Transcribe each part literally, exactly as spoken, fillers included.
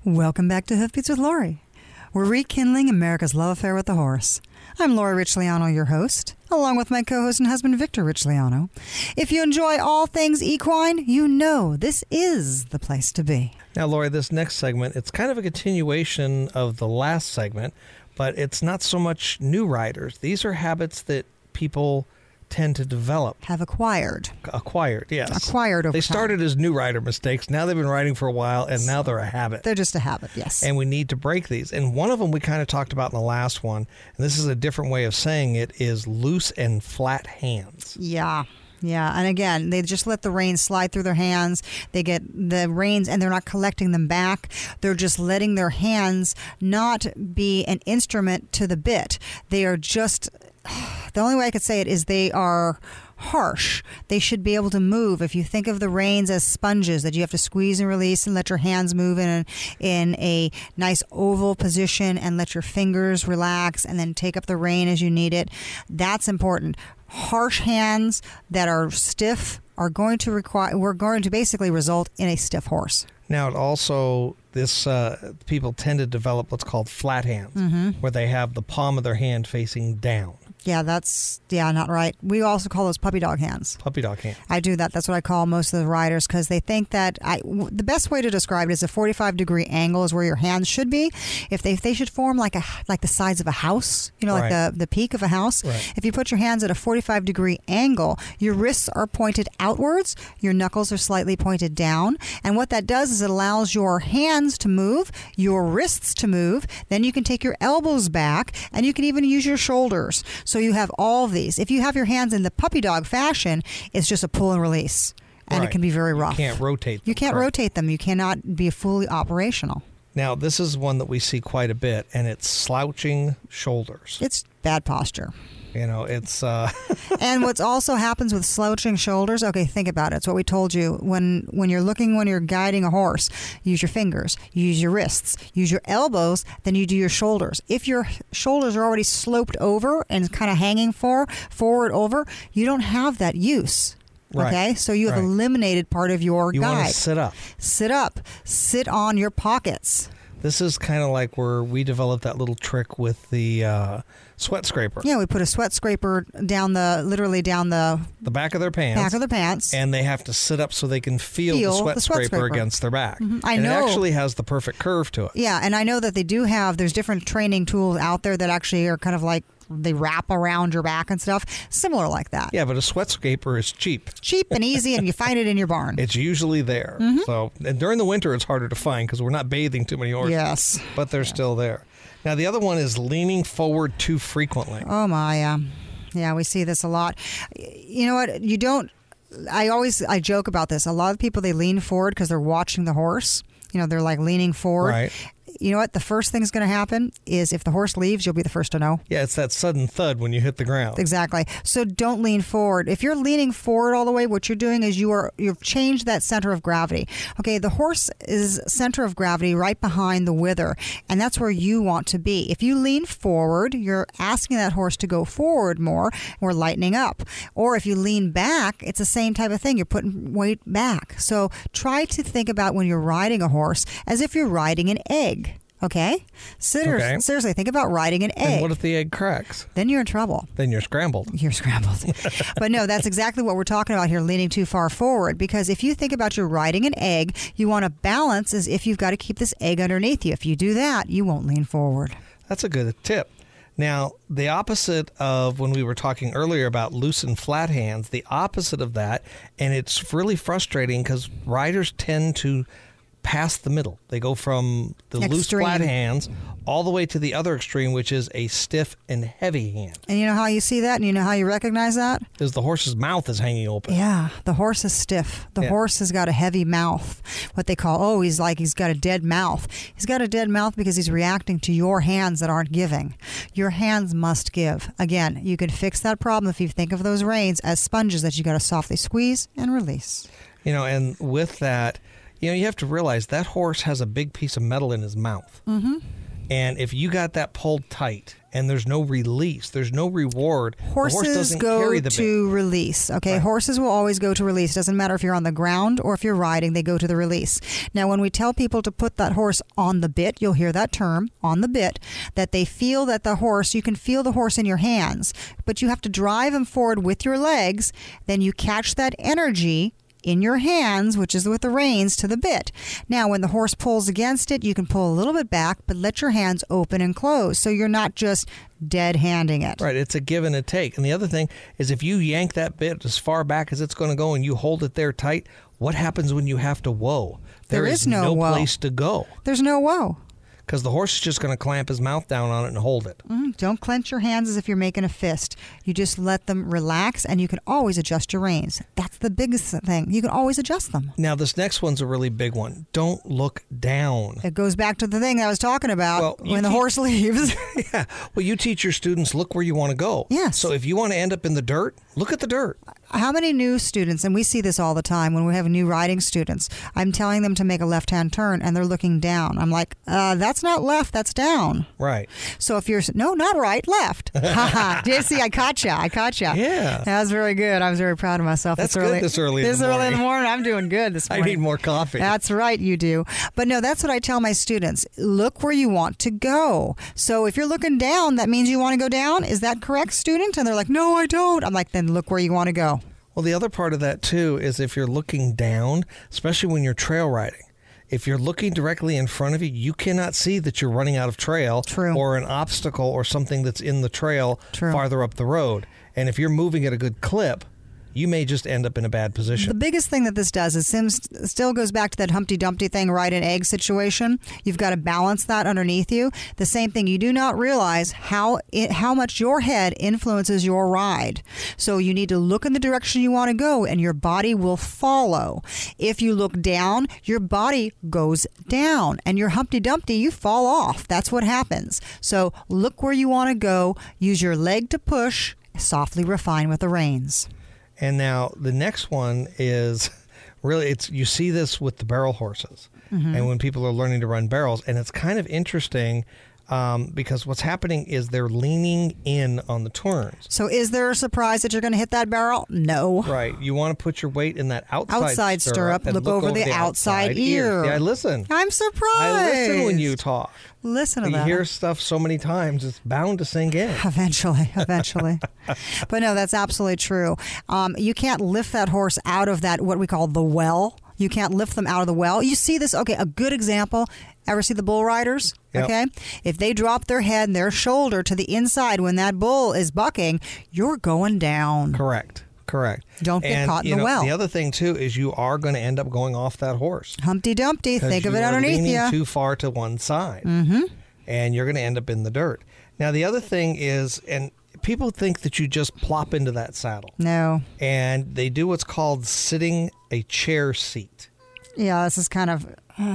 Welcome back to Hoofbeats with Lori. We're rekindling America's love affair with the horse. I'm Lori Richliano, your host, along with my co-host and husband, Victor Richliano. If you enjoy all things equine, you know this is the place to be. Now, Lori, this next segment, it's kind of a continuation of the last segment, but it's not so much new riders. These are habits that people tend to develop. Have acquired. Acquired, yes. Acquired over They time. started as new rider mistakes. Now they've been riding for a while, and now they're a habit. They're just a habit, yes. And we need to break these. And one of them we kind of talked about in the last one, and this is a different way of saying it, is loose and flat hands. Yeah. Yeah, and again, they just let the reins slide through their hands. They get the reins and they're not collecting them back. They're just letting their hands not be an instrument to the bit. They are just, the only way I could say it is they are harsh. They should be able to move. If you think of the reins as sponges that you have to squeeze and release and let your hands move in a, in a nice oval position and let your fingers relax and then take up the rein as you need it, that's important. Harsh hands that are stiff are going to require, we're going to basically result in a stiff horse. Now, it also, this uh, people tend to develop what's called flat hands, mm-hmm. where they have the palm of their hand facing down. Yeah, that's, yeah, not right. We also call those puppy dog hands. Puppy dog hands. I do that. That's what I call most of the riders because they think that, I, w- the best way to describe it is a forty-five degree angle is where your hands should be. If they if they should form like a like the sides of a house, you know, like Right. the, the peak of a house. Right. If you put your hands at a forty-five degree angle, your wrists are pointed outwards, your knuckles are slightly pointed down. And what that does is it allows your hands to move, your wrists to move. Then you can take your elbows back and you can even use your shoulders. So you have all of these. If you have your hands in the puppy dog fashion, it's just a pull and release. And Right. it can be very rough. You can't rotate them. You can't Correct. rotate them. You cannot be fully operational. Now, this is one that we see quite a bit, and it's slouching shoulders. It's bad posture. You know, it's... Uh, And what's also happens with slouching shoulders, okay, think about it. It's what we told you. When when you're looking, when you're guiding a horse, use your fingers, use your wrists, use your elbows, then you do your shoulders. If your shoulders are already sloped over and kind of hanging for, forward over, you don't have that use. Right. Okay, so you have Right. eliminated part of your you want guide. to sit up. Sit up. Sit on your pockets. This is kind of like where we developed that little trick with the uh, sweat scraper. Yeah, we put a sweat scraper down the, literally down the The back of their pants. back of their pants. And they have to sit up so they can feel, Feel the, sweat the sweat scraper, scraper. against their back. Mhm. I and know. it actually has the perfect curve to it. Yeah, and I know that they do have, there's different training tools out there that actually are kind of like, they wrap around your back and stuff, similar like that. Yeah, but a sweat scraper is cheap. Cheap and easy, and you find it in your barn. It's usually there. Mm-hmm. So, and during the winter, it's harder to find because we're not bathing too many horses. Yes. But they're still there. Now, the other one is leaning forward too frequently. Oh my, yeah. Yeah, we see this a lot. You know what? You don't, I always, I joke about this. A lot of people, they lean forward because they're watching the horse. You know, they're like leaning forward. Right. You know what? The first thing that's going to happen is if the horse leaves, you'll be the first to know. Yeah, it's that sudden thud when you hit the ground. Exactly. So don't lean forward. If you're leaning forward all the way, what you're doing is you are you've changed that center of gravity. Okay, the horse is center of gravity right behind the wither, and that's where you want to be. If you lean forward, you're asking that horse to go forward more, and we're lightening up. Or if you lean back, it's the same type of thing. You're putting weight back. So try to think about when you're riding a horse as if you're riding an egg. Okay? Ser- Okay. Seriously, think about riding an egg. And what if the egg cracks? Then you're in trouble. Then you're scrambled. You're scrambled. But no, that's exactly what we're talking about here, leaning too far forward. Because if you think about you riding an egg, you want to balance as if you've got to keep this egg underneath you. If you do that, you won't lean forward. That's a good tip. Now, the opposite of when we were talking earlier about loose and flat hands, the opposite of that, and it's really frustrating because riders tend to pass the middle. They go from the loose Extreme. flat hands all the way to the other extreme, which is a stiff and heavy hand. And you know how you see that and you know how you recognize that? Because the horse's mouth is hanging open. Yeah, the horse is stiff. The Yeah. horse has got a heavy mouth. What they call, oh, he's like, he's got a dead mouth. He's got a dead mouth because he's reacting to your hands that aren't giving. Your hands must give. Again, you can fix that problem if you think of those reins as sponges that you got to softly squeeze and release. You know, and with that, you know, you have to realize that horse has a big piece of metal in his mouth. Mm-hmm. And if you got that pulled tight and there's no release, there's no reward, Horses the horse doesn't go carry the to bit. release. Okay, Right. horses will always go to release. Doesn't matter if you're on the ground or if you're riding, they go to the release. Now, when we tell people to put that horse on the bit, you'll hear that term, on the bit, that they feel that the horse, you can feel the horse in your hands, but you have to drive him forward with your legs. Then you catch that energy in your hands, which is with the reins, to the bit. Now, when the horse pulls against it, you can pull a little bit back, but let your hands open and close so you're not just dead handing it. Right, it's a give and a take. And the other thing is if you yank that bit as far back as it's going to go and you hold it there tight, what happens when you have to whoa? There is no whoa. place to go. There's no whoa. Because the horse is just going to clamp his mouth down on it and hold it. Mm, don't clench your hands as if you're making a fist. You just let them relax, and you can always adjust your reins. That's the biggest thing. You can always adjust them. Now, this next one's a really big one. Don't look down. It goes back to the thing I was talking about Well, you when the keep- horse leaves. Yeah. Well, you teach your students, look where you want to go. Yes. So if you want to end up in the dirt, look at the dirt. How many new students, and we see this all the time when we have new riding students, I'm telling them to make a left-hand turn, and they're looking down. I'm like, uh, that's not left, that's down. Right. So if you're, no, not right, left. Ha Did you see, I caught you. I caught you. Yeah. That was very good. I was very proud of myself. That's this good early. this early in This the early in the morning. morning. I'm doing good this I morning. need more coffee. That's right, you do. But no, that's what I tell my students. Look where you want to go. So if you're looking down, that means you want to go down. Is that correct, student? And they're like, no, I don't. I'm like, then look where you want to go. Well, the other part of that, too, is if you're looking down, especially when you're trail riding, if you're looking directly in front of you, you cannot see that you're running out of trail True. or an obstacle or something that's in the trail True. farther up the road. And if you're moving at a good clip, you may just end up in a bad position. The biggest thing that this does is Sims still goes back to that Humpty Dumpty thing, right? An egg situation. You've got to balance that underneath you. The same thing. You do not realize how it, how much your head influences your ride. So you need to look in the direction you want to go, and your body will follow. If you look down, your body goes down, and your Humpty Dumpty, you fall off. That's what happens. So look where you want to go. Use your leg to push. Softly refine with the reins. And now the next one is really, it's you see this with the barrel horses. Mm-hmm. And when people are learning to run barrels. And it's kind of interesting um, because what's happening is they're leaning in on the turns. So is there a surprise that you're going to hit that barrel? No. Right. You want to put your weight in that outside, Outside stirrup, stirrup and look over the outside ear. Yeah, I listen. I'm surprised. I listen when you talk. Listen to You that. hear stuff so many times, it's bound to sink in. Eventually, eventually. But no, that's absolutely true. Um, you can't lift that horse out of that, what we call the well. You can't lift them out of the well. You see this, okay, a good example. Ever see the bull riders? Yep. Okay. If they drop their head and their shoulder to the inside when that bull is bucking, you're going down. Correct. Correct. Don't get and, caught in you the know, well. The other thing, too, is you are going to end up going off that horse. Humpty Dumpty, 'Cause think of you it are underneath leaning you. too far to one side. Mm-hmm. And you're going to end up in the dirt. Now, the other thing is, and people think that you just plop into that saddle. No. And they do what's called sitting a chair seat. Yeah, this is kind of...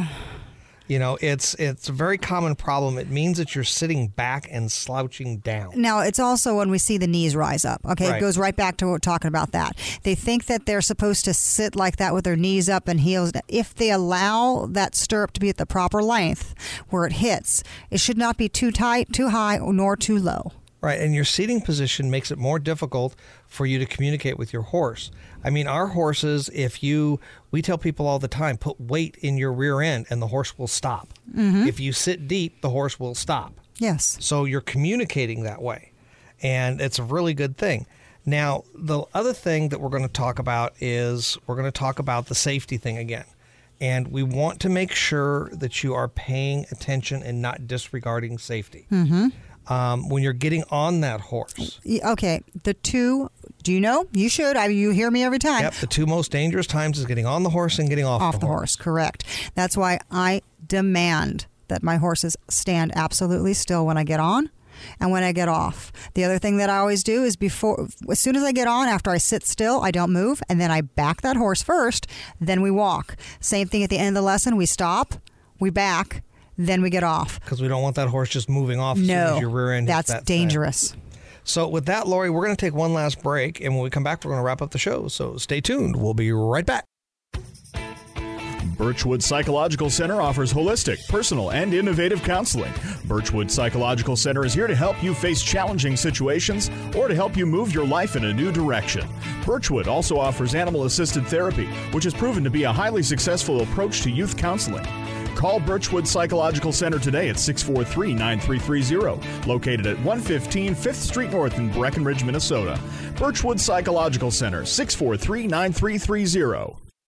You know, it's it's a very common problem. It means that you're sitting back and slouching down. Now, it's also when we see the knees rise up. Okay, Right. it goes right back to what we're talking about that. They think that they're supposed to sit like that with their knees up and heels down. If they allow that stirrup to be at the proper length where it hits, it should not be too tight, too high, nor too low. Right, and your seating position makes it more difficult for you to communicate with your horse. I mean, our horses, if you, we tell people all the time, put weight in your rear end and the horse will stop. Mm-hmm. If you sit deep, the horse will stop. Yes. So you're communicating that way, and it's a really good thing. Now, the other thing that we're going to talk about is we're going to talk about the safety thing again. And we want to make sure that you are paying attention and not disregarding safety. Mm-hmm. Um, when you're getting on that horse. Okay, the two, do you know? You should. I, you hear me every time. Yep, the two most dangerous times is getting on the horse and getting off, Off the horse, correct. That's why I demand that my horses stand absolutely still when I get on and when I get off. The other thing that I always do is before, as soon as I get on, after I sit still, I don't move, and then I back that horse first, then we walk. Same thing at the end of the lesson, we stop, we back, then we get off. Because we don't want that horse just moving off as No, soon as your rear end hits that's that dangerous. thing. So with that, Lori, we're going to take one last break, and when we come back, we're going to wrap up the show. So stay tuned. We'll be right back. Birchwood Psychological Center offers holistic, personal, and innovative counseling. Birchwood Psychological Center is here to help you face challenging situations or to help you move your life in a new direction. Birchwood also offers animal-assisted therapy, which has proven to be a highly successful approach to youth counseling. Call Birchwood Psychological Center today at six four three, nine three three zero, located at one fifteen Fifth Street North in Breckenridge, Minnesota. Birchwood Psychological Center, six four three, nine three three zero.